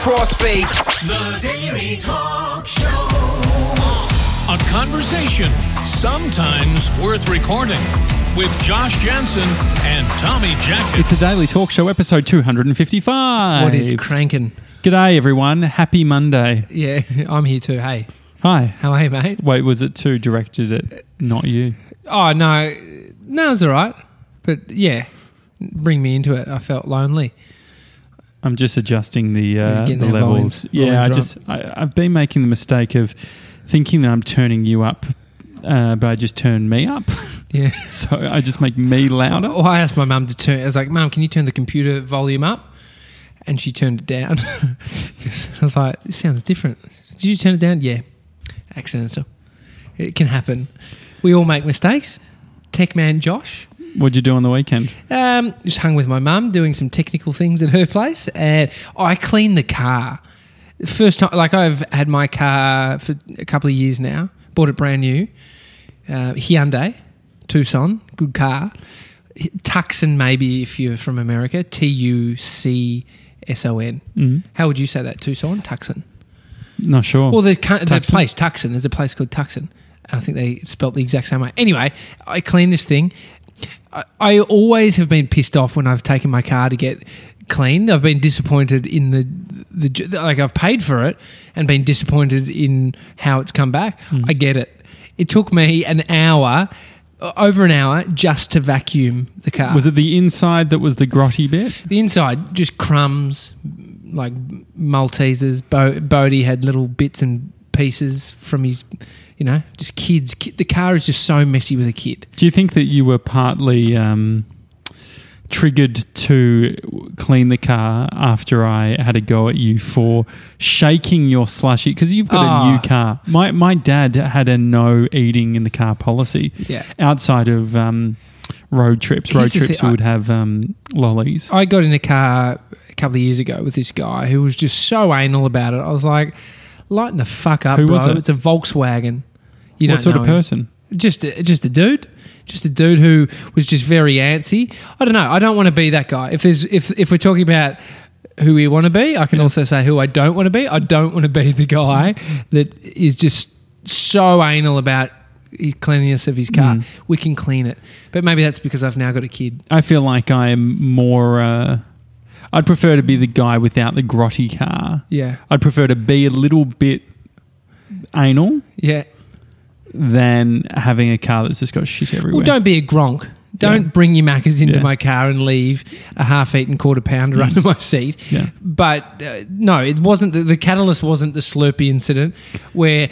crossfades. The Daily Talk Show. A conversation sometimes worth recording with Josh Jansen and Tommy Jackett. It's a Daily Talk Show, episode 255. What is cranking? G'day, everyone. Happy Monday. Yeah, I'm here too. Hey. Hi. How are you, mate? Wait, was it two directed at not you? Oh, no. No, it's all right. But, yeah, bring me into it. I felt lonely. I'm just adjusting the Getting that levels. I've been making the mistake of thinking that I'm turning you up, but I just turn me up. Yeah. So I just make me louder. Oh, I asked my mum to turn. I was like, Mum, can you turn the computer volume up? And she turned it down. I was like, this sounds different. Did you turn it down? Yeah. Accidental. It can happen. We all make mistakes. Tech man Josh. What'd you do on the weekend? Just hung with my mum doing some technical things at her place, and I cleaned the car. First time, like I've had my car for a couple of years now. Bought it brand new. Hyundai Tucson, good car. Tucson, maybe if you're from America. Tucson. How would you say that? Tucson, Tucson. Not sure. Well, the place Tucson. There's a place called Tucson. I think they spelt the exact same way. Anyway, I cleaned this thing. I always have been pissed off when I've taken my car to get cleaned. I've been disappointed in the like I've paid for it and been disappointed in how it's come back. I get it. It took me over an hour just to vacuum the car. Was it the inside that was the grotty bit? The inside, just crumbs, like Maltesers. Bodie had little bits and pieces from his... just kids. The car is just so messy with a kid. Do you think that you were partly triggered to clean the car after I had a go at you for shaking your slushy? Because you've got a new car. My dad had a no eating in the car policy. Yeah. Outside of road trips. We would have lollies. I got in a car a couple of years ago with this guy who was just so anal about it. I was like... Lighten the fuck up, Who bro. was it? It's a Volkswagen. What sort of person? Just a dude. Just a dude who was just very antsy. I don't know. I don't want to be that guy. If we're talking about who we want to be, I can also say who I don't want to be. I don't want to be the guy that is just so anal about his cleanliness of his car. We can clean it. But maybe that's because I've now got a kid. I feel like I am more... I'd prefer to be the guy without the grotty car. Yeah. I'd prefer to be a little bit anal than having a car that's just got shit everywhere. Well, don't be a gronk. Don't bring your Maccas into my car and leave a half-eaten quarter pounder under my seat. Yeah. But no, it wasn't. The catalyst wasn't the Slurpee incident where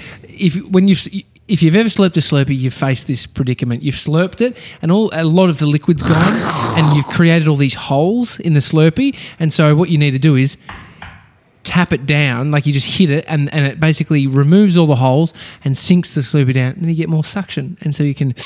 if you've ever slurped a Slurpee, you've faced this predicament. You've slurped it and a lot of the liquid's gone and you've created all these holes in the Slurpee. And so what you need to do is tap it down, like you just hit it and it basically removes all the holes and sinks the Slurpee down. And then you get more suction. And so you can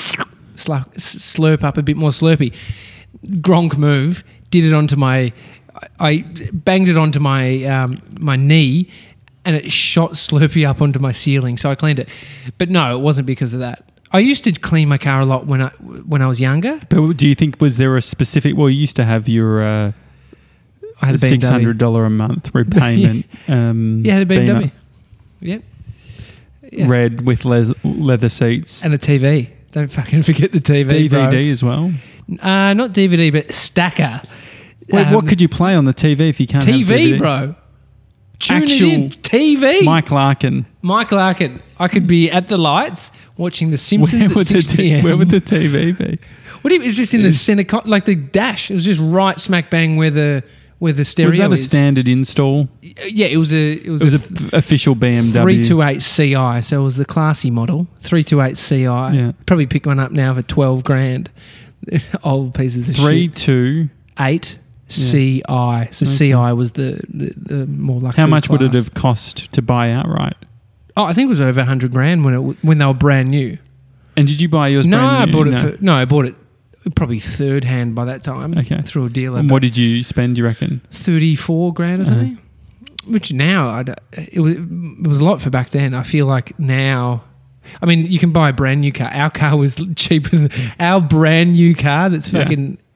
slurp up a bit more Slurpee. Gronk move, did it onto I banged it onto my knee and it shot Slurpee up onto my ceiling, so I cleaned it. But no, it wasn't because of that. I used to clean my car a lot when I was younger. But do you think, was there a specific... Well, you used to have your I had a $600 a month repayment. I had a BMW. Yep. Yeah. Red with leather seats. And a TV. Don't fucking forget the TV, DVD bro. as well? Not DVD, but stacker. Wait, what could you play on the TV if you can't have DVD? TV, bro. Actual TV. Mike Larkin. I could be at the lights watching The Simpsons at 6 p.m. Where would the TV be? It was just in the center, like the dash. It was just right smack bang where the stereo is. Was that a standard install? Yeah, it was an official BMW 328 Ci. So it was the classy model 328 Ci. Yeah. Probably pick one up now for $12,000. Old pieces of 328 Ci. So Ci was the more luxury. How much class. would it have cost to buy outright? Oh, I think it was over $100,000 when they were brand new. And did you buy yours brand new? I bought it probably third hand by that time. Okay. Through a dealer. And what did you spend, do you reckon? $34,000 or something. Which now, it was a lot for back then. I feel like now... You can buy a brand new car. Our car was cheaper than... Our brand new car that's fucking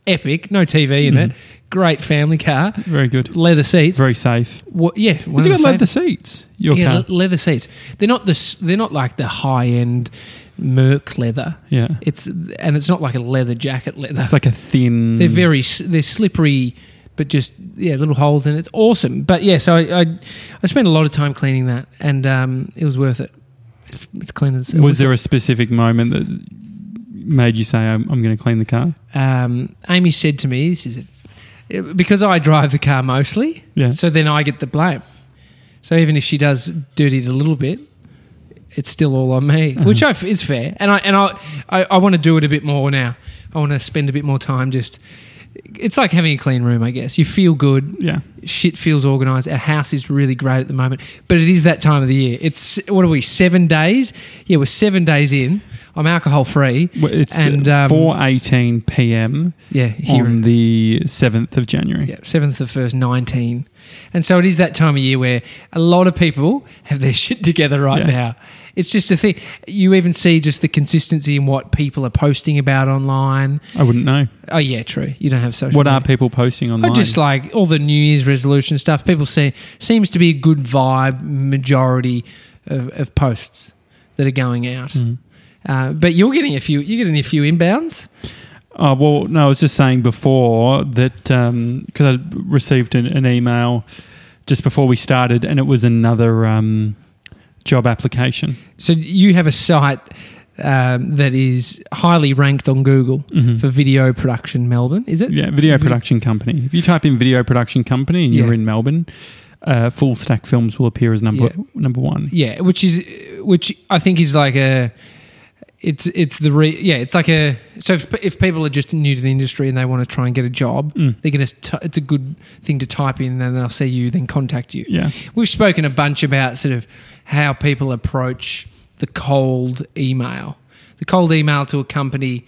epic. No TV in it. Great family car. Very good. Leather seats. Very safe. Yeah. Has it got leather seats? Your car? Leather seats. They're not like the high end Merc leather. Yeah. It's not like a leather jacket leather. It's like a thin. They're slippery, but just little holes in it. It's awesome. But yeah, so I spent a lot of time cleaning that, and it was worth it. It's clean as. Was there a specific moment that made you say, I'm going to clean the car? Amy said to me, this is because I drive the car mostly, so then I get the blame. So even if she does dirty it a little bit, it's still all on me, which is fair. And I want to do it a bit more now. I want to spend a bit more time just... It's like having a clean room, I guess. You feel good. Yeah. Shit feels organised. Our house is really great at the moment. But it is that time of the year. It's, 7 days? Yeah, we're 7 days in. I'm alcohol free. It's 4:18 p.m. On the 7th of January. Yeah, 7th of 1st, 19. And so it is that time of year where a lot of people have their shit together right now. It's just a thing. You even see just the consistency in what people are posting about online. I wouldn't know. Oh, yeah, true. You don't have social What media. are people posting online? Oh, just like all the New Year's resolution stuff. People say seems to be a good vibe majority of posts that are going out. But you're getting a few inbounds. Oh, well, no, I was just saying before that because I received an email just before we started, and it was another job application. So you have a site that is highly ranked on Google for video production Melbourne, is it? Yeah, video production company. If you type in video production company and you're in Melbourne, Full Stack Films will appear as number one. Yeah, which I think is like a... It's like a... So if people are just new to the industry and they want to try and get a job, they're going to... It's a good thing to type in, and then they'll see you, then contact you. Yeah. We've spoken a bunch about sort of how people approach the cold email. The cold email to a company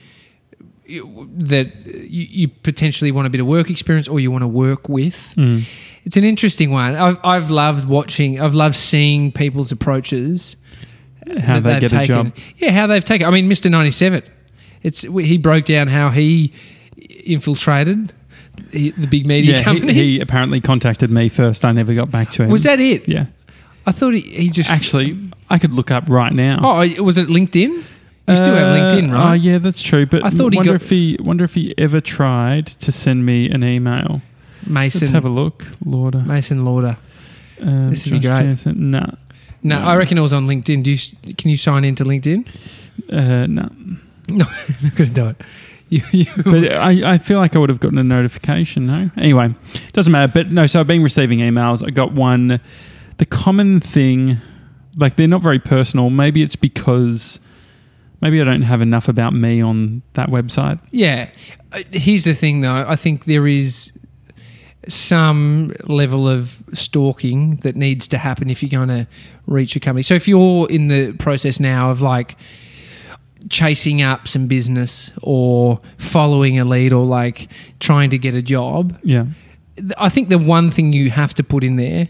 that you potentially want a bit of work experience or you want to work with. It's an interesting one. I've loved seeing people's approaches... How they get a job. Yeah, how they've taken... I mean, Mr. 97, he broke down how he infiltrated the big media company. He apparently contacted me first. I never got back to him. Was that it? Yeah. I thought he just... Actually, I could look up right now. Oh, was it LinkedIn? You still have LinkedIn, right? Oh, yeah, that's true. But I thought wonder if he ever tried to send me an email. Mason. Let's have a look. Lauder. Mason Lauder. This would be great. Jansen. No, I reckon it was on LinkedIn. Can you sign into LinkedIn? No. No, I'm not going to do it. But I feel like I would have gotten a notification, no? Anyway, doesn't matter. But no, so I've been receiving emails. I got one. The common thing, like they're not very personal. Maybe it's because maybe I don't have enough about me on that website. Yeah. Here's the thing, though. I think there is some level of stalking that needs to happen if you're going to reach a company. So if you're in the process now of like chasing up some business or following a lead or like trying to get a job, I think the one thing you have to put in there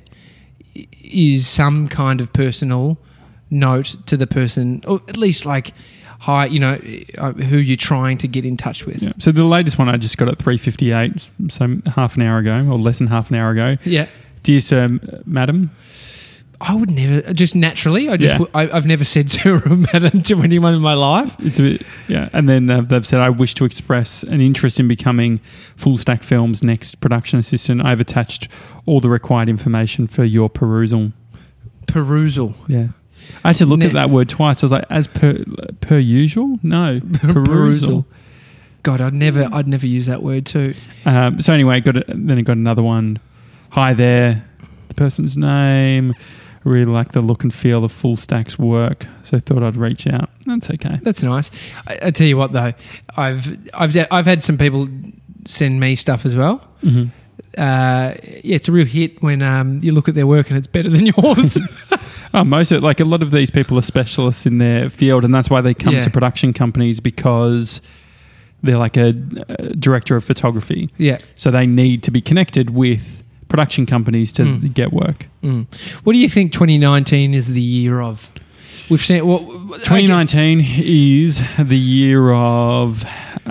is some kind of personal note to the person, or at least like hi, who you're trying to get in touch with. Yeah. So the latest one I just got at 3:58, so half an hour ago, or less than half an hour ago. Yeah. Dear Sir, Madam. I would never, just naturally, I've never said Sir or Madam to anyone in my life. It's a bit, and then they've said, I wish to express an interest in becoming Full Stack Films' next production assistant. I've attached all the required information for your perusal. Perusal? Yeah. I had to look at that word twice. I was like, as per usual? No, perusal. God, I'd never use that word too. So anyway, then I got another one. Hi there, the person's name. I really like the look and feel of Full Stack's work, so I thought I'd reach out. That's okay. That's nice. I tell you what, though, I've had some people send me stuff as well. Mm-hmm. It's a real hit when you look at their work and it's better than yours. Most of it, like a lot of these people are specialists in their field, and that's why they come to production companies, because they're like a director of photography. Yeah. So they need to be connected with production companies to get work. What do you think 2019 is the year of? We've seen 2019 is the year of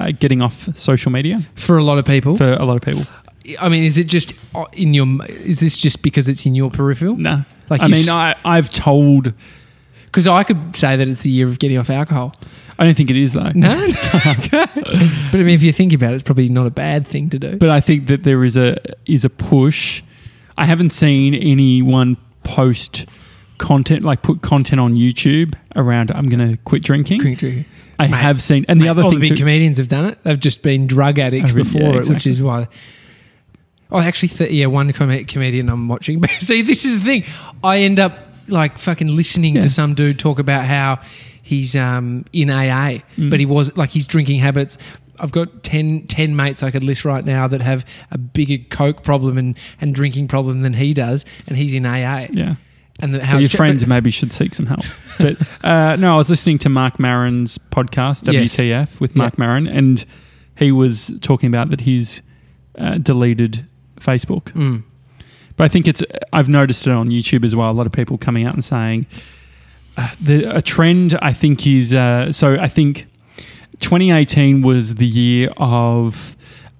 getting off social media For a lot of people. for a lot of people. I mean, is it just in your? Is this just because it's in your peripheral? No, Like I mean, I've told. Because I could say that it's the year of getting off alcohol. I don't think it is though. No. But I mean, if you think about it, it's probably not a bad thing to do. But I think that there is a push. I haven't seen anyone post content, like put content on YouTube around I'm going to quit drinking. I have seen, and the other all thing the big too, comedians have done it. They've just been drug addicts before it, which is why. Oh, actually, one comedian I'm watching. But see, this is the thing. I end up like fucking listening to some dude talk about how he's in AA, but he was like his drinking habits. I've got 10 mates I could list right now that have a bigger coke problem and drinking problem than he does, and he's in AA. Yeah. And how your friends maybe should seek some help. But no, I was listening to Mark Maron's podcast, WTF, with Mark Maron, and he was talking about that he's deleted Facebook. But I think I've noticed it on YouTube as well. A lot of people coming out and saying a trend. I think is so. I think 2018 was the year of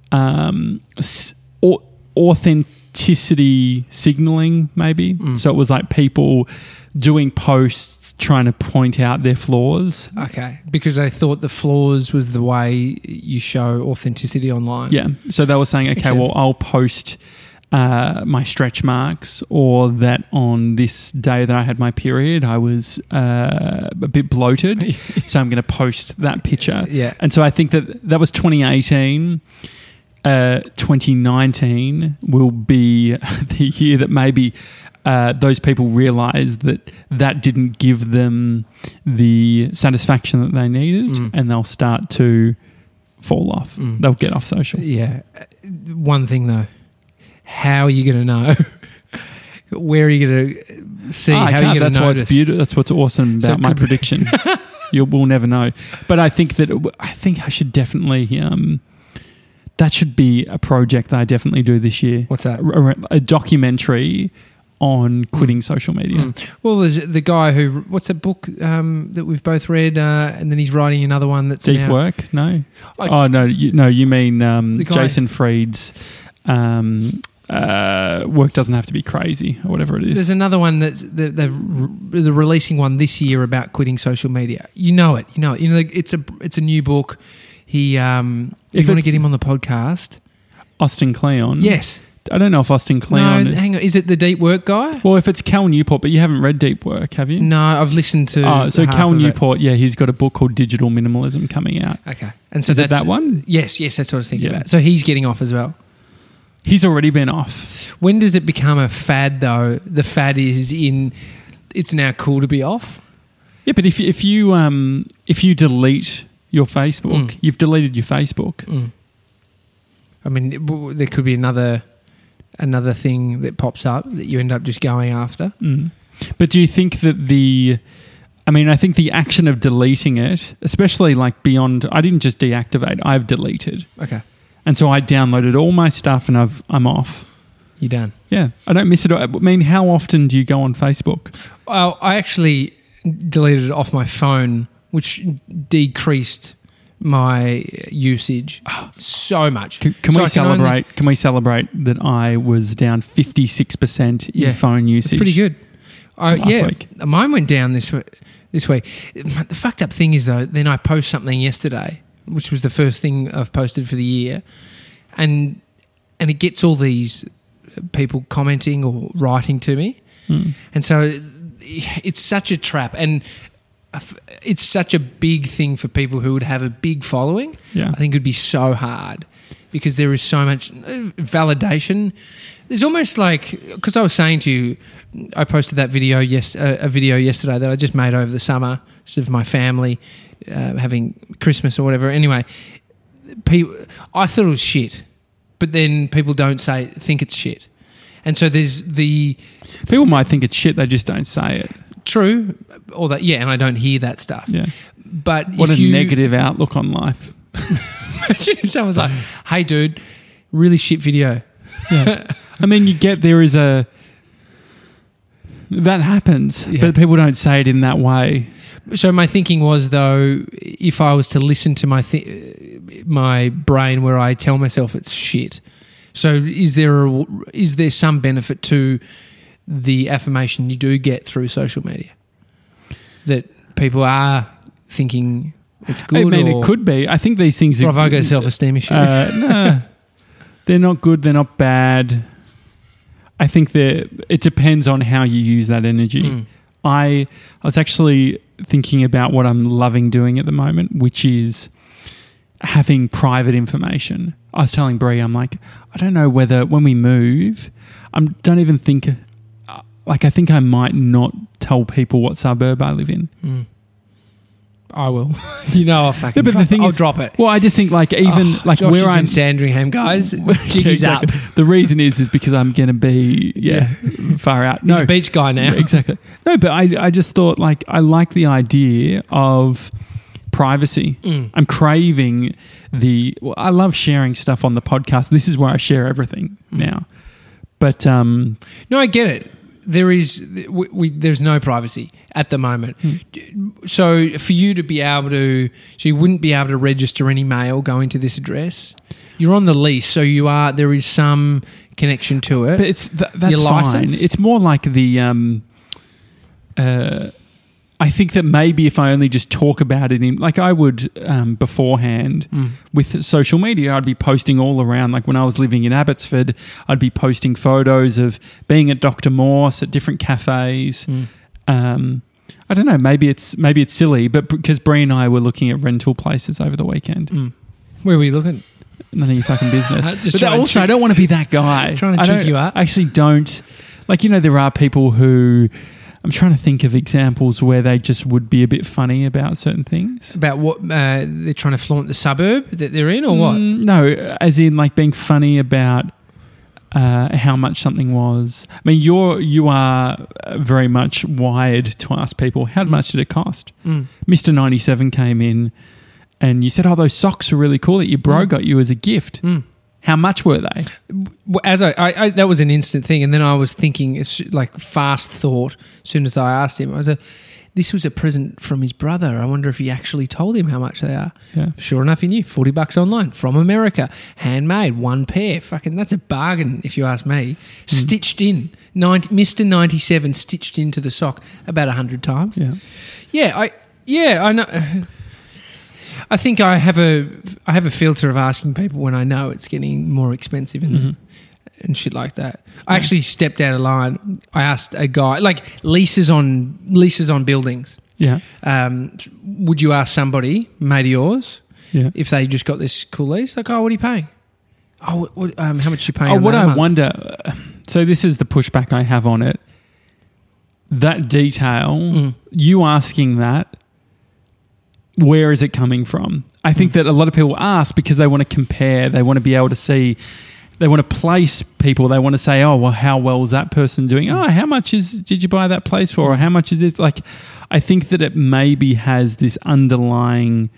authenticity signaling, maybe. So it was like people doing posts trying to point out their flaws. Okay, because they thought the flaws was the way you show authenticity online. Yeah, so they were saying, okay, well, I'll post my stretch marks, or that on this day that I had my period, I was a bit bloated, so I'm going to post that picture. Yeah. And so I think that was 2018. 2019 will be the year that maybe those people realise that didn't give them the satisfaction that they needed, and they'll start to fall off. They'll get off social. Yeah. One thing though, how are you going to know? Where are you going to see? How are you going to notice? That's what's awesome about my prediction. We'll never know. But I think I should definitely. That should be a project that I definitely do this year. What's that? A documentary on quitting social media. Well, there's the guy who. What's that book that we've both read? And then he's writing another one that's Deep Work. No. You mean Jason Fried's. Work doesn't have to be crazy, or whatever it is. There's another one that they're releasing one this year about quitting social media. You know it. It's a new book. He if you want to get him on the podcast, Austin Kleon. Yes. I don't know if Austin Kleon. No, hang on. Is it the Deep Work guy? Well, if it's Cal Newport, but you haven't read Deep Work, have you? No, I've listened to. So Cal Newport, he's got a book called Digital Minimalism coming out. Okay, and so that's that one. Yes, that's what I was thinking about. So he's getting off as well. He's already been off. When does it become a fad, though? The fad is it's now cool to be off. Yeah, but if you delete your Facebook, you've deleted your Facebook. I mean, there could be another thing that pops up that you end up just going after. But do you think that I think the action of deleting it, especially like beyond, I didn't just deactivate, I've deleted. Okay. And so I downloaded all my stuff and I'm off. You're done? Yeah. I don't miss it. I mean, how often do you go on Facebook? Well, I actually deleted it off my phone, which decreased my usage so much. Can we celebrate? Can we celebrate that I was down 56% in phone usage? It's pretty good. Last week. Mine went down this week. The fucked up thing is though, then I post something yesterday, which was the first thing I've posted for the year, and it gets all these people commenting or writing to me, and so it's such a trap, and it's such a big thing for people who would have a big following. Yeah. I think it would be so hard because there is so much validation. There's almost like, because I was saying to you, I posted that video a video yesterday that I just made over the summer of my family having Christmas or whatever. Anyway, I thought it was shit, but then people don't think it's shit, and so there's people might think it's shit, they just don't say it. True, or that, and I don't hear that stuff. Yeah, but what a negative outlook on life. Imagine if someone's like, "Hey, dude, really shit video." Yeah, I mean, there is a that happens, but people don't say it in that way. So my thinking was, though, if I was to listen to my brain where I tell myself it's shit, so is there some benefit to the affirmation you do get through social media? That people are thinking it's good? I mean, it could be. I think these things... Or have I got a self-esteem issue? No. They're not good. They're not bad. I think it depends on how you use that energy. I was actually thinking about what I'm loving doing at the moment, which is having private information. I was telling Brie, I'm like, I don't know whether when we move, don't even think... Like, I think I might not tell people what suburb I live in. I will. I'll fucking drop it. Well, I just think like even like Josh where is I'm in Sandringham, guys. Jiggy's up. The reason is because I'm going to be far out. He's a beach guy now. Exactly. No, but I just thought like I like the idea of privacy. I'm craving I love sharing stuff on the podcast. This is where I share everything now. But no, I get it. There's no privacy at the moment. So for you to be able to, so you wouldn't be able to register any mail going to this address. You're on the lease, so there is some connection to it. But that's your license? Fine. It's more like I think that maybe if I only just talk about it like I would beforehand with social media, I'd be posting all around. Like when I was living in Abbotsford, I'd be posting photos of being at Dr. Morse at different cafes. I don't know. Maybe it's silly, but because Brie and I were looking at rental places over the weekend. Where were you looking? None of your fucking business. But I don't want to be that guy. Trying to trick you up. I actually don't. Like, there are people who... I'm trying to think of examples where they just would be a bit funny about certain things. About what? They're trying to flaunt the suburb that they're in or what? No, as in like being funny about how much something was. I mean, you are very much wired to ask people, how much did it cost? Mr. 97 came in and you said, oh, those socks are really cool that your bro got you as a gift. How much were they? As I that was an instant thing, and then I was thinking, it's like fast thought. As soon as I asked him, I was like, "This was a present from his brother. I wonder if he actually told him how much they are." Yeah. Sure enough, he knew. $40 online from America, handmade, one pair. Fucking, that's a bargain if you ask me. Stitched in, Mr. 97 stitched into the sock about 100 times. I know. I think I have a filter of asking people when I know it's getting more expensive and shit like that. I actually stepped out of line. I asked a guy, like leases on buildings. Yeah. Would you ask somebody, mate of yours, if they just got this cool lease? Like, oh, what are you paying? Oh, how much are you paying? Oh, what I wonder. So this is the pushback I have on it. That detail, you asking that. Where is it coming from? I think that a lot of people ask because they want to compare. They want to be able to see. They want to place people. They want to say, oh, well, how well is that person doing? Oh, how much did you buy that place for? Or how much is this? Like, I think that it maybe has this underlying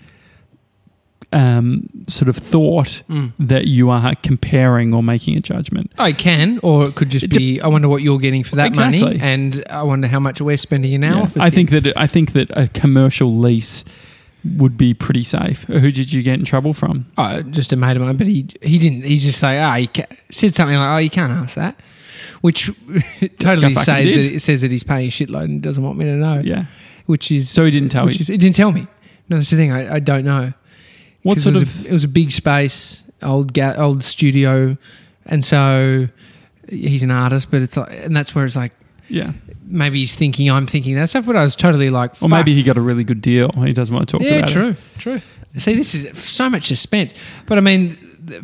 sort of thought that you are comparing or making a judgment. I can, or it could just be, I wonder what you're getting for that money, and I wonder how much we're spending in our office. I think that a commercial lease would be pretty safe. Who did you get in trouble from? Oh, just a mate of mine, but he didn't. He's just like, he said something like, oh, you can't ask that, which totally says that he's paying a shitload and doesn't want me to know. Yeah. Which is... So he didn't tell you? He didn't tell me. No, that's the thing. I don't know. What sort of... It was a big space, old studio, and so he's an artist, but it's like... And that's where it's like... Yeah. Maybe he's thinking I'm thinking that stuff, but I was totally like, or maybe he got a really good deal. He doesn't want to talk about it. Yeah, true. See, this is so much suspense. But I mean,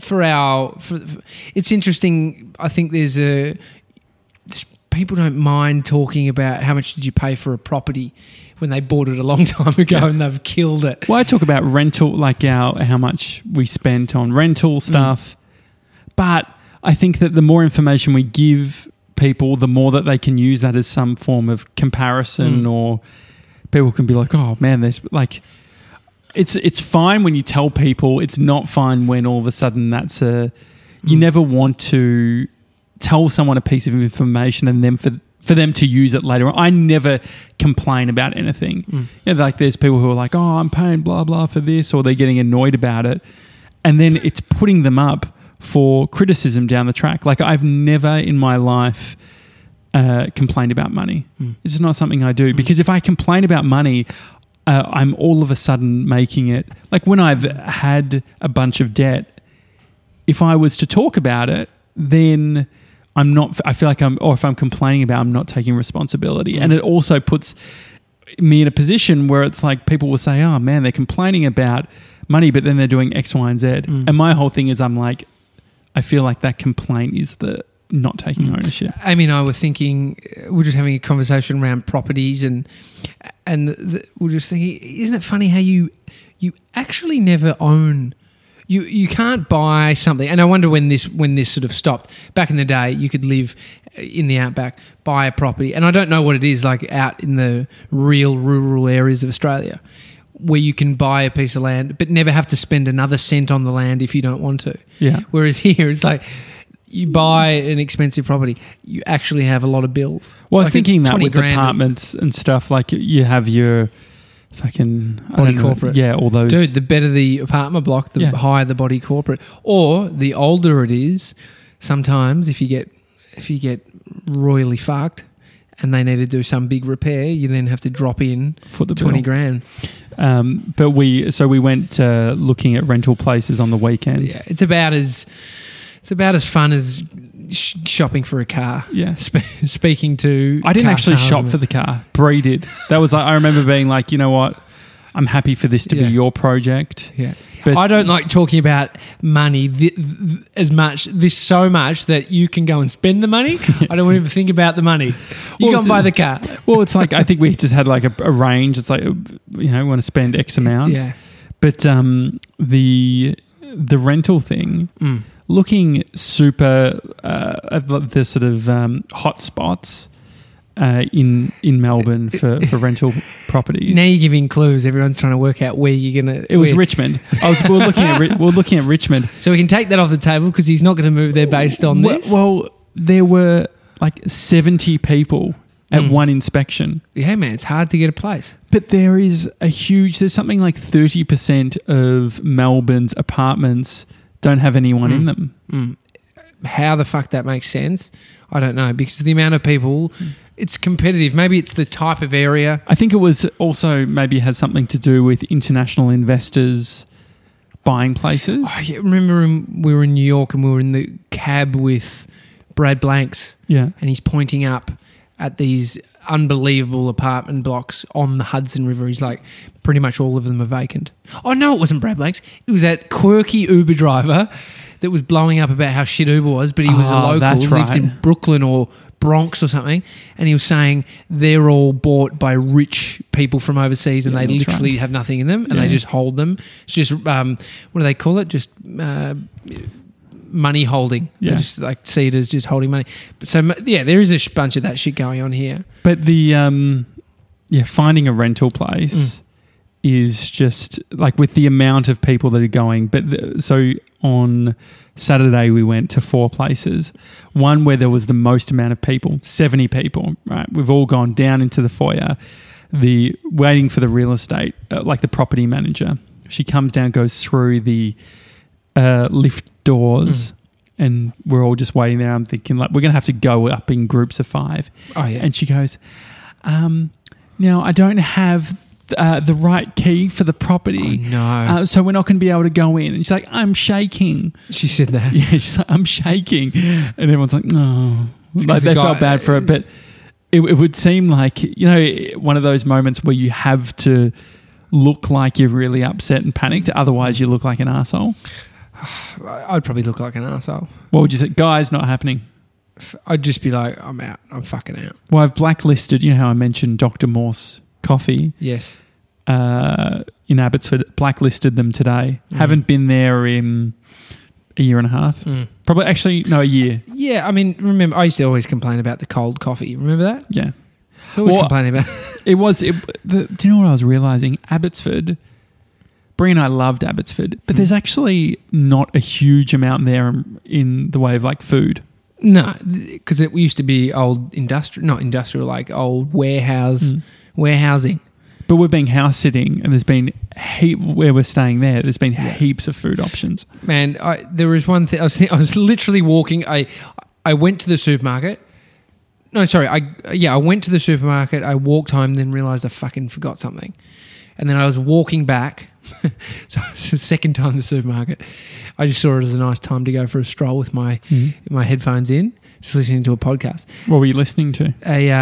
it's interesting. I think people don't mind talking about how much did you pay for a property when they bought it a long time ago and they've killed it. Well, I talk about rental, like how much we spent on rental stuff. But I think that the more information we give people, the more that they can use that as some form of comparison, or people can be like, oh man, there's like, it's fine when you tell people. It's not fine when all of a sudden you never want to tell someone a piece of information and then for for them to use it later on. I never complain about anything. Like there's people who are like, oh, I'm paying blah, blah for this, or they're getting annoyed about it. And then it's putting them up for criticism down the track. Like I've never in my life complained about money. It's not something I do, because if I complain about money, I'm all of a sudden making it, like when I've had a bunch of debt, if I was to talk about it, then I feel like if I'm complaining about it, I'm not taking responsibility. And it also puts me in a position where it's like people will say, oh man, they're complaining about money, but then they're doing X, Y, and Z. And my whole thing is I feel like that complaint is the not taking ownership. Amy and I were thinking, we're just having a conversation around properties and we're just thinking, isn't it funny how you actually never own. You can't buy something, and I wonder when this sort of stopped. Back in the day, you could live in the outback, buy a property, and I don't know what it is like out in the real rural areas of Australia, where you can buy a piece of land but never have to spend another cent on the land if you don't want to. Yeah. Whereas here, it's like you buy an expensive property, you actually have a lot of bills. Well, I was like thinking that with grand apartments and stuff, like you have your fucking body corporate. Yeah, all those. Dude, the better the apartment block, the higher the body corporate. Or the older it is, sometimes if you get royally fucked and they need to do some big repair, you then have to drop in for the $20 grand. But we went looking at rental places on the weekend. Yeah, it's about as fun as shopping for a car. Yeah. Speaking to I didn't car actually shop salesmen. for the car. Bree did. That was like, I remember being like, you know what? I'm happy for this to be your project. Yeah. But I don't like talking about money so much that you can go and spend the money. I don't want to think about the money. You go and buy the car. Well, it's like, I think we just had like a range. It's like, we want to spend X amount. Yeah. But the rental thing, looking super at the sort of hot spots in Melbourne for rental properties. Now you're giving clues. Everyone's trying to work out where you're going to... It was Richmond. We were looking at Richmond. So we can take that off the table because he's not going to move there based on this. Well, there were like 70 people at one inspection. Yeah, man, it's hard to get a place. But there's something like 30% of Melbourne's apartments don't have anyone in them. How the fuck that makes sense, I don't know, because the amount of people, it's competitive. Maybe it's the type of area. I think it was also maybe has something to do with international investors buying places. Oh, yeah, remember we were in New York and we were in the cab with Brad Blanks. Yeah. And he's pointing up at these unbelievable apartment blocks on the Hudson River. He's like, pretty much all of them are vacant. Oh, no, it wasn't Brad Blanks. It was that quirky Uber driver that was blowing up about how shit Uber was, but he was a local, that's lived right. in Brooklyn or Bronx or something, and he was saying they're all bought by rich people from overseas and they literally have nothing in them and they just hold them. It's just, what do they call it? Just money holding. Yeah. They just like see it as just holding money. So, yeah, there is a bunch of that shit going on here. But the, finding a rental place is just like with the amount of people that are going. But so on Saturday we went to 4 places. One where there was the most amount of people, 70 people. Right, we've all gone down into the foyer. Waiting for the real estate, like the property manager. She comes down, goes through the lift doors. And we're all just waiting there. I'm thinking like we're going to have to go up in groups of 5. Oh yeah. And she goes, now I don't have the right key for the property. Oh, no. So we're not going to be able to go in. And she's like, I'm shaking. She said that. Yeah, she's like, I'm shaking. And everyone's like, no. Like they felt bad for it. But it would seem like, one of those moments where you have to look like you're really upset and panicked. Otherwise, you look like an arsehole. I'd probably look like an arsehole. What would you say? Guys, not happening. I'd just be like, I'm out. I'm fucking out. Well, I've blacklisted, how I mentioned Dr. Morse Coffee. Yes. In Abbotsford, blacklisted them today. Haven't been there in a year and a half. Probably, actually, no, a year. Yeah, I mean, remember, I used to always complain about the cold coffee. Remember that? Yeah. I was always complaining about it. Do you know what I was realising? Abbotsford, Brie and I loved Abbotsford, but there's actually not a huge amount there in the way of like food. No, because it used to be old not industrial, like old warehousing. But we've been house sitting, and there's been where we're staying there. There's been heaps of food options. Man, there was one thing. I was literally walking. I went to the supermarket. No, sorry. I went to the supermarket. I walked home, then realised I fucking forgot something, and then I was walking back. So it's the second time in the supermarket. I just saw it as a nice time to go for a stroll with my headphones in, just listening to a podcast. What were you listening to?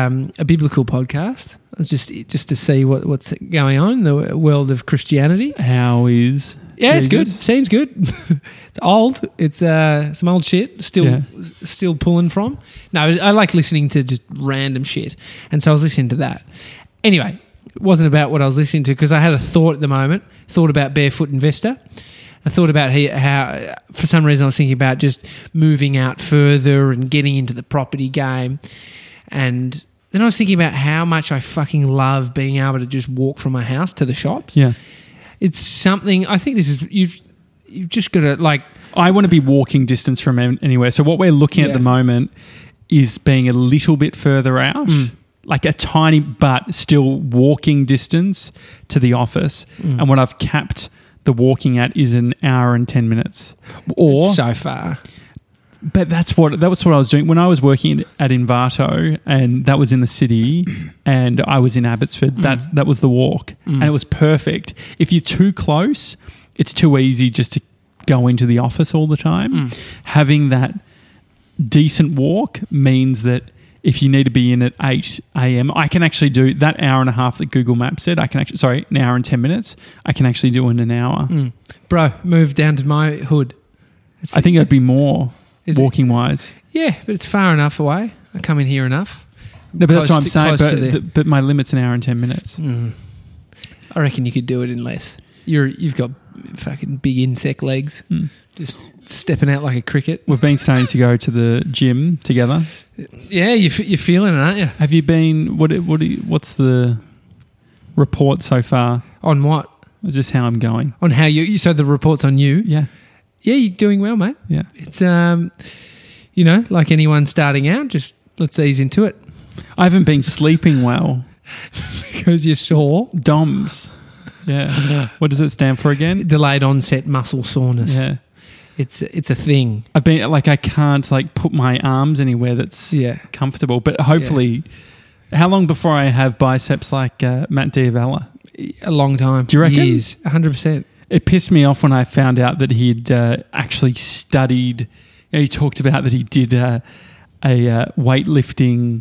A biblical podcast. It's just to see what's going on in the world of Christianity. How is? Yeah, it's good. Seems good. It's old. It's some old shit. Still pulling from. No, I like listening to just random shit, and so I was listening to that. Anyway, it wasn't about what I was listening to because I had a thought at the moment. Thought about Barefoot Investor. I thought about how, for some reason, I was thinking about just moving out further and getting into the property game. And then I was thinking about how much I fucking love being able to just walk from my house to the shops. Yeah. It's something, I think this is, you've just got to like... I want to be walking distance from anywhere. So what we're looking at the moment is being a little bit further out. Like a tiny, but still walking distance to the office. And what I've capped the walking at is an hour and 10 minutes. Or it's so far. But that's what I was doing when I was working at Invato, and that was in the city, and I was in Abbotsford. That was the walk, and it was perfect. If you're too close, it's too easy just to go into the office all the time. Having that decent walk means that if you need to be in at 8 a.m., I can actually do that hour and a half that Google Maps said. An hour and 10 minutes. I can actually do in an hour. Bro, move down to my hood. I think it'd be more walking wise. Yeah, but it's far enough away. I come in here enough. No, but that's what I'm saying. But my limit's an hour and 10 minutes. I reckon you could do it in less. You've got fucking big insect legs. Just stepping out like a cricket. We've been starting to go to the gym together. Yeah, you're feeling it, aren't you? Have you been? What's the report so far? On what? Just how I'm going. On how you? So the report's on you. Yeah. Yeah, you're doing well, mate. Yeah. It's like anyone starting out, just let's ease into it. I haven't been sleeping well because you're sore. DOMS. Yeah. What does it stand for again? Delayed onset muscle soreness. Yeah. It's a thing. I've been I can't put my arms anywhere that's comfortable. But hopefully, how long before I have biceps like Matt Diavella? A long time. Do you reckon? Years. 100%. It pissed me off when I found out that he'd actually studied. He talked about that he did a weightlifting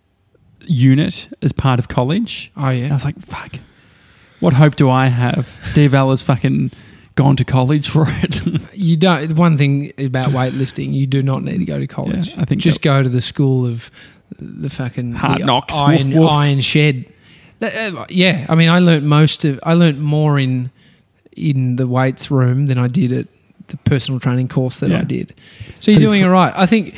unit as part of college. Oh yeah. And I was like, fuck. What hope do I have? Diavella's fucking gone to college for it. You don't. One thing about weightlifting, you do not need to go to college. Yeah, I think just go to the school of the fucking Hard Knocks, Iron Shed. Yeah, I mean, I learnt more in the weights room than I did at the personal training course that I did. So you're doing all right. I think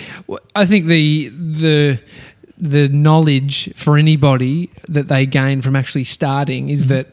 the knowledge for anybody that they gain from actually starting is that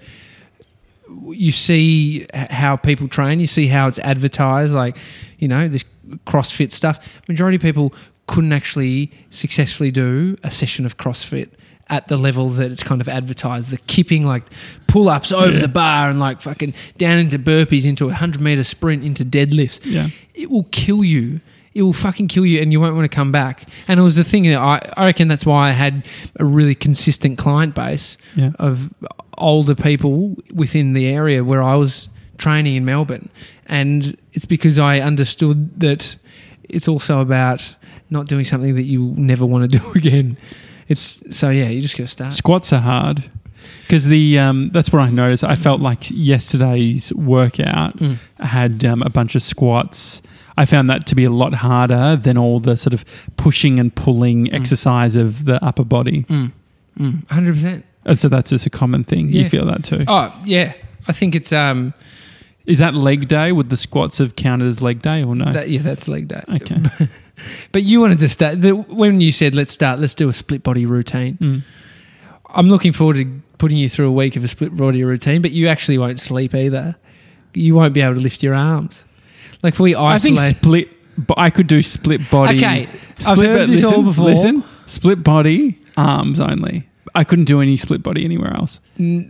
you see how people train, you see how it's advertised, this CrossFit stuff. Majority of people couldn't actually successfully do a session of CrossFit at the level that it's kind of advertised. The kipping, pull-ups over the bar and fucking down into burpees, into a 100-meter sprint, into deadlifts. Yeah. It will kill you. It will fucking kill you and you won't want to come back. And it was the thing that I reckon that's why I had a really consistent client base of older people within the area where I was training in Melbourne. And it's because I understood that it's also about not doing something that you never want to do again. You just got to start. Squats are hard because that's what I noticed. I felt like yesterday's workout had a bunch of squats. I found that to be a lot harder than all the sort of pushing and pulling exercise of the upper body. 100%. And so that's just a common thing. Yeah. You feel that too? Oh, yeah. I think it's... Is that leg day? Would the squats have counted as leg day or no? That's leg day. Okay. But you wanted to start... when you said, let's do a split body routine, I'm looking forward to putting you through a week of a split body routine, but you actually won't sleep either. You won't be able to lift your arms. If we isolate... I think split but I could do split body. Okay, I've heard this all before. Listen, split body, arms only. I couldn't do any split body anywhere else.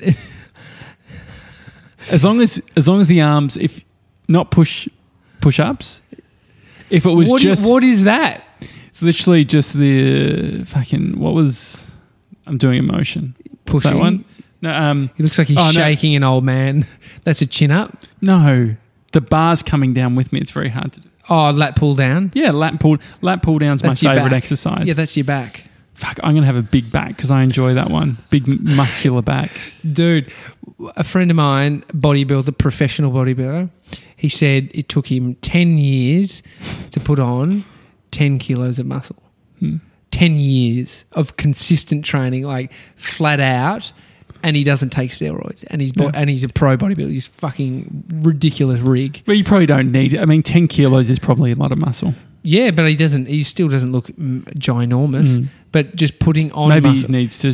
As long as the arms, if not push ups. If it was what is that? It's literally just the fucking I'm doing a motion. Pushing. That one? No, he looks like he's shaking an old man. That's a chin up? No. The bar's coming down with me. It's very hard to do. Oh, lat pull down? Yeah, lat pull down's my favourite exercise. Yeah, that's your back. Fuck, I'm going to have a big back because I enjoy that one. Big muscular back. Dude, a friend of mine, bodybuilder, professional bodybuilder, he said it took him 10 years to put on 10 kilos of muscle. 10 years of consistent training, like flat out, and he doesn't take steroids. And he's a pro bodybuilder. He's fucking ridiculous rig. Well, you probably don't need it. I mean, 10 kilos is probably a lot of muscle. Yeah, but he still doesn't look ginormous. But just putting on maybe muscle. He needs to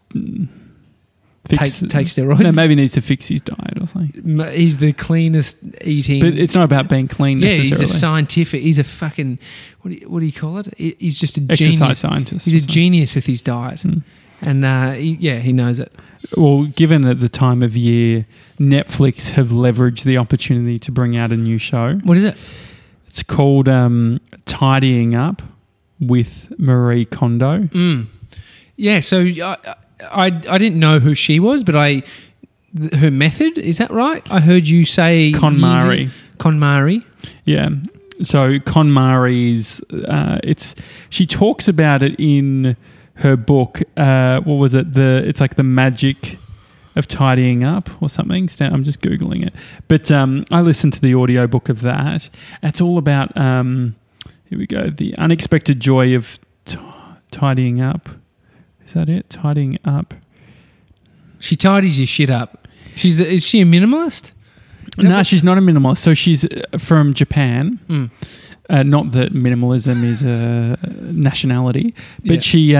take steroids. No, maybe he needs to fix his diet or something. He's the cleanest eating. But it's not about being clean necessarily. Yeah, he's a scientific. He's a fucking, what do you call it? He's just a exercise genius. Scientist. He's a genius with his diet. And he knows it. Well, given at the time of year, Netflix have leveraged the opportunity to bring out a new show. What is it? It's called Tidying Up with Marie Kondo. Yeah, so I didn't know who she was, but her method, is that right? I heard you say KonMari. KonMari. Yeah. So KonMari's she talks about it in her book. What was it? It's like the magic of tidying up or something. I'm just Googling it. But I listened to the audiobook of that. It's all about, here we go, the unexpected joy of tidying up. Is that it? Tidying up. She tidies your shit up. Is she a minimalist? No, she's not a minimalist. So she's from Japan. Not that minimalism is a nationality, but she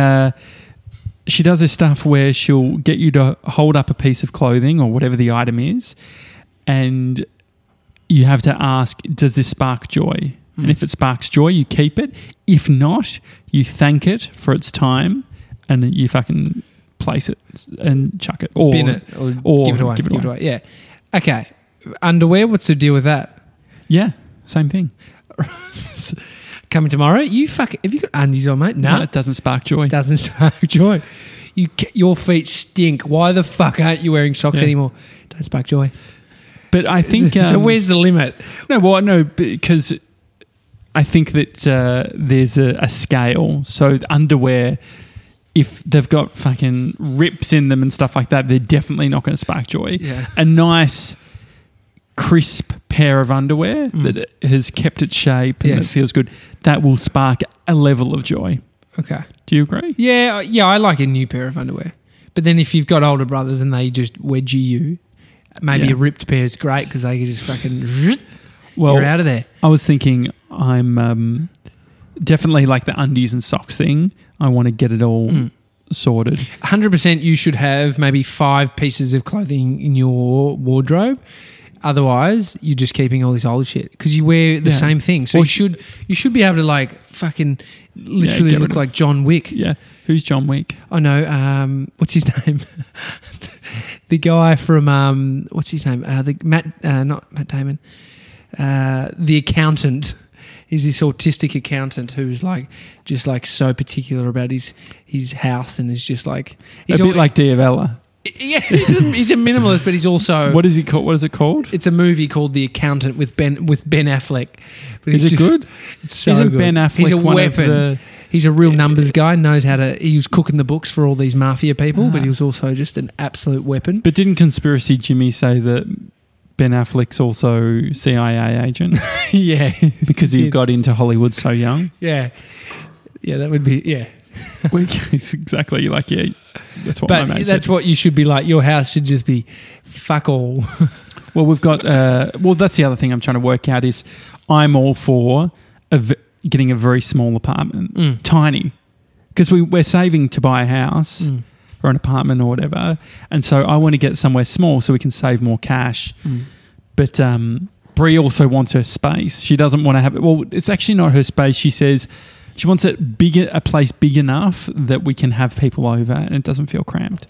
does this stuff where she'll get you to hold up a piece of clothing or whatever the item is, and you have to ask, does this spark joy? And if it sparks joy, you keep it. If not, you thank it for its time, and you fucking place it and chuck it. Or bin it. Or give it away. Yeah. Okay. Underwear, what's the deal with that? Yeah, same thing. Coming tomorrow? Have you got undies on, mate? No, it doesn't spark joy. It doesn't spark joy. Your feet stink. Why the fuck aren't you wearing socks anymore? Don't spark joy. But I think... so where's the limit? No, because I think that there's a scale. So underwear, if they've got fucking rips in them and stuff like that, they're definitely not going to spark joy. Yeah. A nice, crisp pair of underwear that has kept its shape and that feels good, that will spark a level of joy. Okay. Do you agree? Yeah, I like a new pair of underwear. But then if you've got older brothers and they just wedgie you, maybe a ripped pair is great because they can just fucking... you're out of there. I was thinking I'm definitely like the undies and socks thing. I want to get it all sorted. 100% you should have maybe 5 pieces of clothing in your wardrobe. Otherwise, you're just keeping all this old shit because you wear the same thing. So you should be able to like fucking literally look like John Wick. Yeah. Who's John Wick? Oh no, what's his name? The guy from what's his name? Not Matt Damon. The accountant. He's this autistic accountant who's like just like so particular about his house and is just like he's a bit like Diavella. Yeah, he's a minimalist, but he's also... What is he called? What is it called? It's a movie called The Accountant with Ben Affleck. But is it good? It's so Isn't good. Ben Affleck he's a one weapon. Of the... He's a real numbers guy, knows how to... He was cooking the books for all these mafia people, but he was also just an absolute weapon. But didn't Conspiracy Jimmy say that Ben Affleck's also CIA agent? Yeah. Because he got into Hollywood so young? Yeah. Yeah, that would be... Yeah. Exactly. Like, yeah, that's what but my mate that's said. what you should be like. Your house should just be fuck all. Well, we've got... that's the other thing I'm trying to work out is I'm all for getting a very small apartment. Tiny. Because we're saving to buy a house or an apartment or whatever. And so I want to get somewhere small so we can save more cash. But Brie also wants her space. She doesn't want to have it. Well, it's actually not her space. She says she wants a place big enough that we can have people over and it doesn't feel cramped.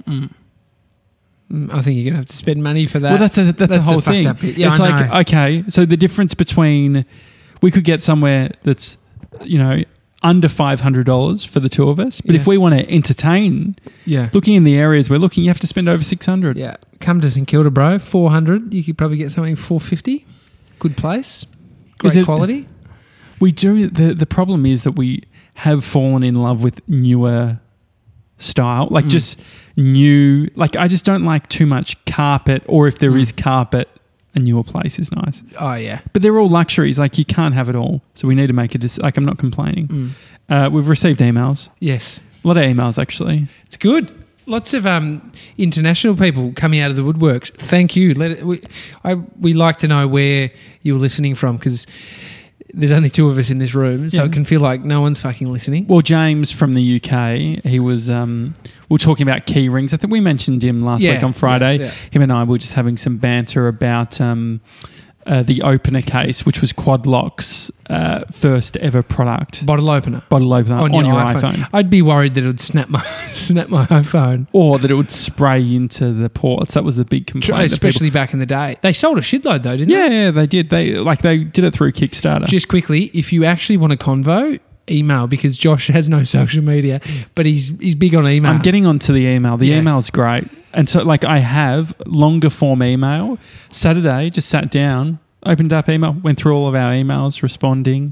I think you're going to have to spend money for that. Well, that's the whole thing. Yeah, it's like, okay, so the difference between we could get somewhere that's, under $500 for the two of us. But if we want to entertain, looking in the areas we're looking, you have to spend over $600. Yeah. Come to St Kilda, bro. $400. You could probably get something $450. Good place. Great quality. We do. The problem is that we have fallen in love with newer style. Like just new. Like I just don't like too much carpet, or if there is carpet, a newer place is nice. Oh, yeah. But they're all luxuries. Like, you can't have it all. So we need to make a decision. Like, I'm not complaining. We've received emails. Yes. A lot of emails, actually. It's good. Lots of international people coming out of the woodworks. Thank you. We like to know where you're listening from, because there's only two of us in this room, so it can feel like no one's fucking listening. Well, James from the UK, he was... we were talking about key rings. I think we mentioned him last week on Friday. Yeah. Him and I were just having some banter about the opener case, which was Quadlock's first ever product. Bottle opener on your iPhone. I'd be worried that it would snap my iPhone. Or that it would spray into the ports. That was the big complaint. Especially back in the day. They sold a shitload though, didn't they? Yeah, they did. They did it through Kickstarter. Just quickly, if you actually want a convo, email, because Josh has no social media, but he's big on email. I'm getting onto the email. The email's great. And so I have longer form email. Saturday, just sat down, opened up email, went through all of our emails, responding.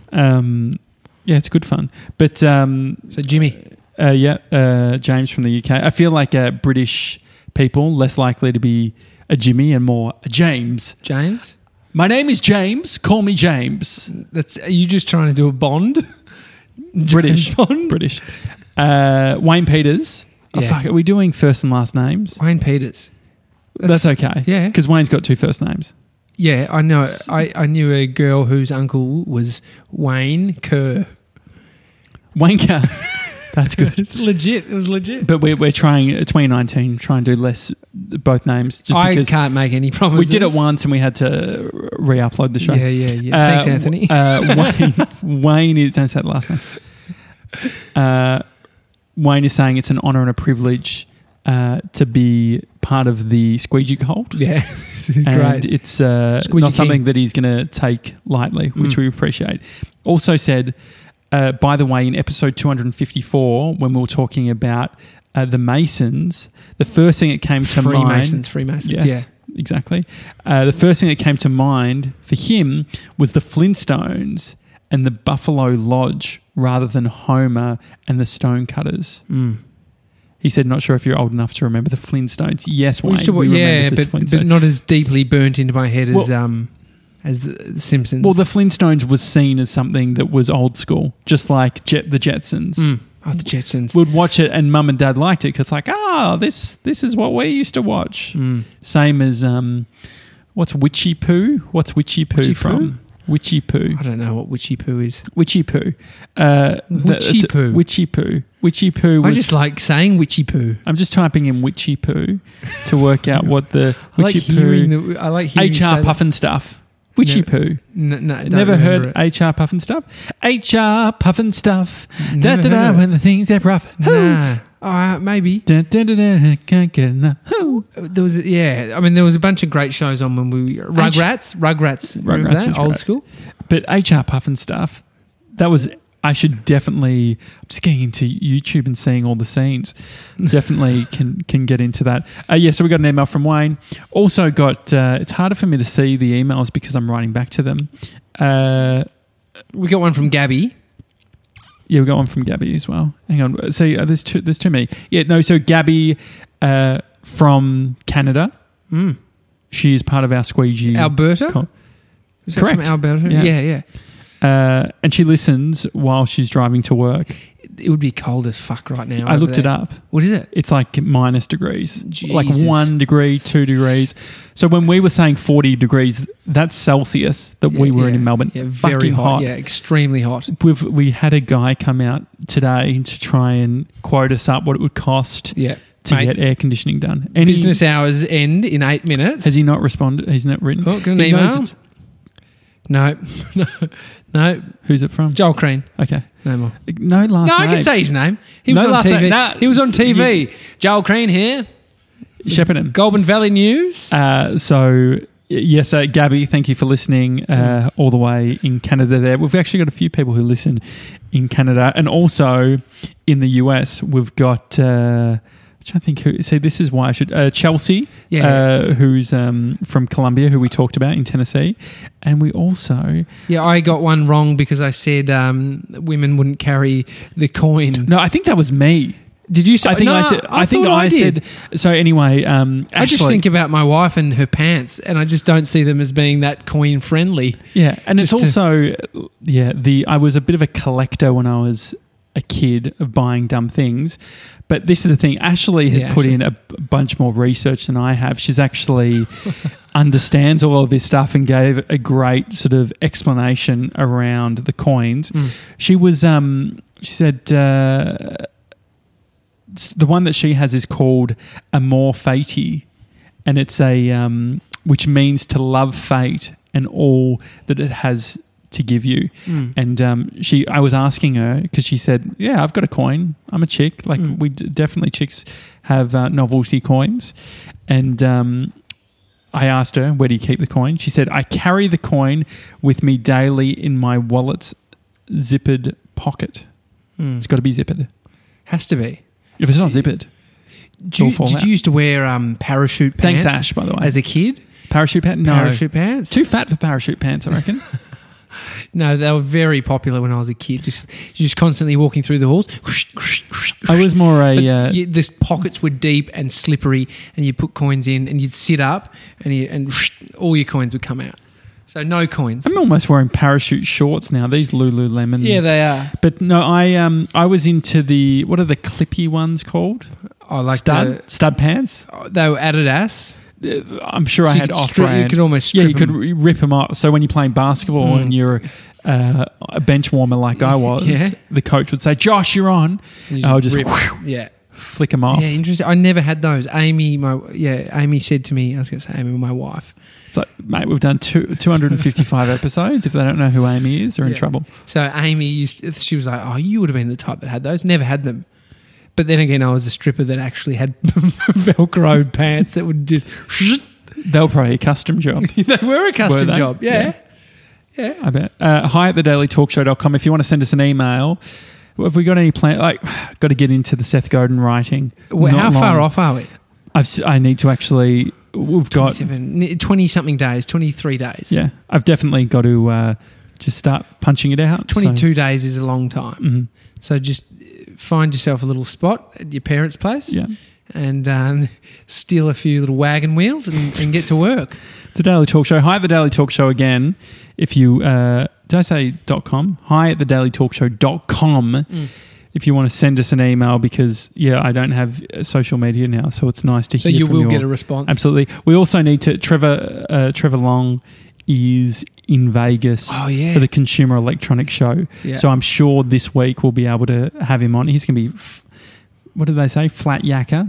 It's good fun. But so Jimmy. James from the UK. I feel like British people less likely to be a Jimmy and more a James. James? My name is James. Call me James. Are you just trying to do a Bond? British. Bond? British. Wayne Peters. Oh, fuck. Are we doing first and last names? Wayne Peters. That's okay. Yeah. Because Wayne's got two first names. Yeah, I know. I knew a girl whose uncle was Wayne Kerr. Wayne Kerr. That's good. It's legit. It was legit. But we're trying, 2019, try and do less both names. Just I because can't make any promises. We did it once and we had to re-upload the show. Yeah. Thanks, Anthony. Wayne is... Don't say the last name. Wayne is saying it's an honour and a privilege to be part of the Squeegee cult. Yeah, and great. It's not something that he's going to take lightly, which we appreciate. Also said, by the way, in episode 254, when we were talking about the Masons, the first thing that came to mind... Freemasons, yes, exactly. The first thing that came to mind for him was the Flintstones and the Buffalo Lodge, rather than Homer and the Stonecutters. He said, not sure if you're old enough to remember the Flintstones. Yes, Wayne, we remember the Flintstones. But not as deeply burnt into my head as the Simpsons. Well, the Flintstones was seen as something that was old school, just like the Jetsons. Oh, the Jetsons. We'd watch it and Mum and Dad liked it because this is what we used to watch. Same as, what's Witchy Poo? What's Witchy Poo from? Witchy Poo. I don't know what Witchy Poo is. Witchy Poo. Witchy Poo. Witchy Poo. Witchy Poo was... I just like saying Witchy Poo. I'm just typing in Witchy Poo to work out what the Witchy Poo... I like hearing HR Puffin Stuff. Witchy Poo. No, never heard HR Puffin Stuff? HR Puffin Stuff. Da-da-da, when the things get rough. Nah. Maybe. Da-da-da-da, can't get enough. There was a bunch of great shows on when we... Rugrats. Remember that? Old school. But HR Puffin Stuff, that was... I should definitely... I'm just getting into YouTube and seeing all the scenes. Definitely can get into that. So we got an email from Wayne. Also got... it's harder for me to see the emails because I'm writing back to them. We got one from Gabby. Yeah, we got one from Gabby as well. Hang on. So there's too many. Yeah, no, so Gabby from Canada. She is part of our Squeegee... Alberta? Is correct. That from Alberta? Yeah. And she listens while she's driving to work. It would be cold as fuck right now. I looked it up. What is it? It's like minus degrees. Jesus. Like 1 degree, 2 degrees. So when we were saying 40 degrees, that's Celsius that we were in Melbourne. Yeah, very hot. Yeah, extremely hot. We had a guy come out today to try and quote us up what it would cost to get air conditioning done. Business hours end in 8 minutes. Has he not responded? He's not written. Oh, got an email. No. Who's it from? Joel Crean. Okay. No more. No last No, names. I can say his name. He was No on last TV. name. Nah, he was on TV. Joel Crean here. Shepparton. Goulburn Valley News. Yes, Gabby, thank you for listening all the way in Canada there. We've actually got a few people who listen in Canada, and also in the US we've got... I'm trying to think who. See, this is why I should. Chelsea, who's from Columbia, who we talked about in Tennessee, and we also. Yeah, I got one wrong because I said women wouldn't carry the coin. No, I think that was me. Did you say? I think I said. I think I said. So anyway, I just think about my wife and her pants, and I just don't see them as being that coin friendly. Yeah, and it's also I was a bit of a collector when I was a kid of buying dumb things. But this is the thing. Ashley has put in a bunch more research than I have. She's actually understands all of this stuff and gave a great sort of explanation around the coins. She was, she said, the one that she has is called Amor Fati, and it's which means to love fate and all that it has to give you. And I was asking her because she said, yeah, I've got a coin, I'm a chick, like we definitely chicks have novelty coins. And I asked her, where do you keep the coin? She said, I carry the coin with me daily in my wallet's zippered pocket. It's got to be zippered. Has to be. If it's not zippered, did you used to wear parachute pants? Thanks, Ash, by the way. As a kid? Parachute pants? No. Parachute pants? Too fat for parachute pants, I reckon. No, they were very popular when I was a kid. Just constantly walking through the halls. I was more the pockets were deep and slippery, and you put coins in, and you'd sit up, and all your coins would come out. So no coins. I'm almost wearing parachute shorts now. These Lululemon. Yeah, they are. But no, I was into what are the clippy ones called? I like stud pants. They were Adidas. I'm sure I had off-brand. You could almost strip you could rip them up. So when you're playing basketball and you're a bench warmer like I was, the coach would say, Josh, you're on. I'll just flick them off. Yeah, interesting. I never had those. Amy said to me, I was going to say Amy, my wife. It's like, mate, we've done 255 episodes. If they don't know who Amy is, they're in trouble. So Amy, she was like, oh, you would have been the type that had those. Never had them. But then again, I was a stripper that actually had Velcro pants that would just... They were probably a custom job. They were a custom job, yeah. I bet. Hi at thedailytalkshow.com. If you want to send us an email, have we got any plan? Got to get into the Seth Godin writing. How far off are we? I need to actually... We've got... 20-something days, 23 days. Yeah. I've definitely got to just start punching it out. 22 days is a long time. Mm-hmm. So just... find yourself a little spot at your parents' place and steal a few little wagon wheels and get to work. The Daily Talk Show. Hi at The Daily Talk Show again. If you... did I say .com? Hi at thedailytalkshow.com if you want to send us an email because, I don't have social media now, so it's nice to hear from you. So you will get a response? Absolutely. We also need to... Trevor Long is in Vegas for the Consumer Electronics Show. Yeah. So I'm sure this week we'll be able to have him on. He's going to be, what did they say? Flat yakka?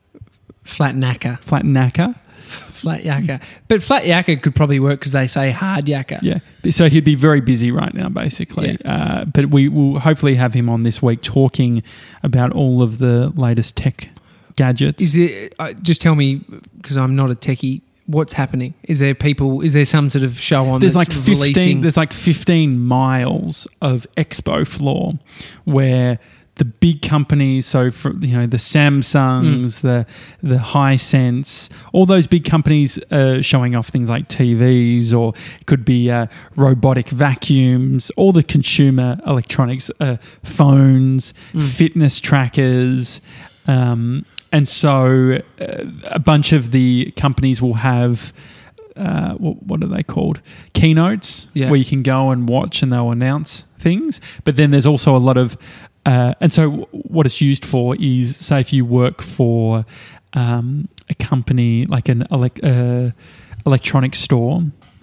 Flat knacker. Flat knacker. Flat yakka. But flat yakka could probably work because they say hard yakka. Yeah. So he'd be very busy right now, basically. Yeah. But we will hopefully have him on this week talking about all of the latest tech gadgets. Just tell me, because I'm not a techie, what's happening? Is there some sort of show on there's that's releasing? There's like 15 miles of expo floor where the big companies, so for the Samsungs, the Hisense, all those big companies are showing off things like TVs, or it could be robotic vacuums, all the consumer electronics, phones, fitness trackers, and so a bunch of the companies will have, what are they called? Keynotes, where you can go and watch and they'll announce things. But then there's also a lot of, and so what it's used for is, say if you work for a company like an electronic store,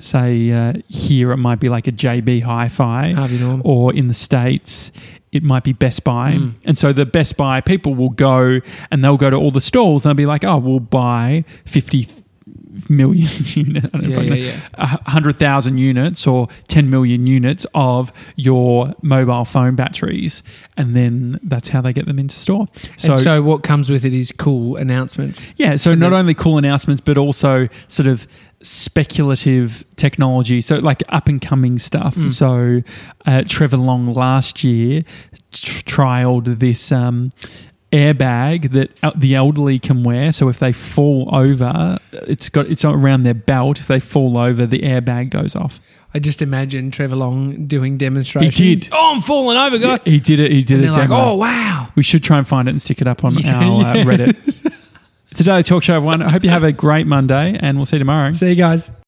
say here it might be like a JB Hi-Fi, or in the States it might be Best Buy. And so the Best Buy people will go and they'll go to all the stalls and they'll be like, oh, we'll buy 50 million units, 100,000 units or 10 million units of your mobile phone batteries, and then that's how they get them into store. So what comes with it is cool announcements. Yeah, so not only cool announcements, but also sort of speculative technology, so like up and coming stuff. So Trevor Long last year trialed this airbag that the elderly can wear. So if they fall over, it's around their belt. If they fall over, the airbag goes off. I just imagine Trevor Long doing demonstrations. He did. Oh, I'm falling over, guys. Yeah, he did it. He did it. Like, oh, wow. We should try and find it and stick it up on our Reddit. It's a Daily Talk Show, everyone. I hope you have a great Monday, and we'll see you tomorrow. See you guys.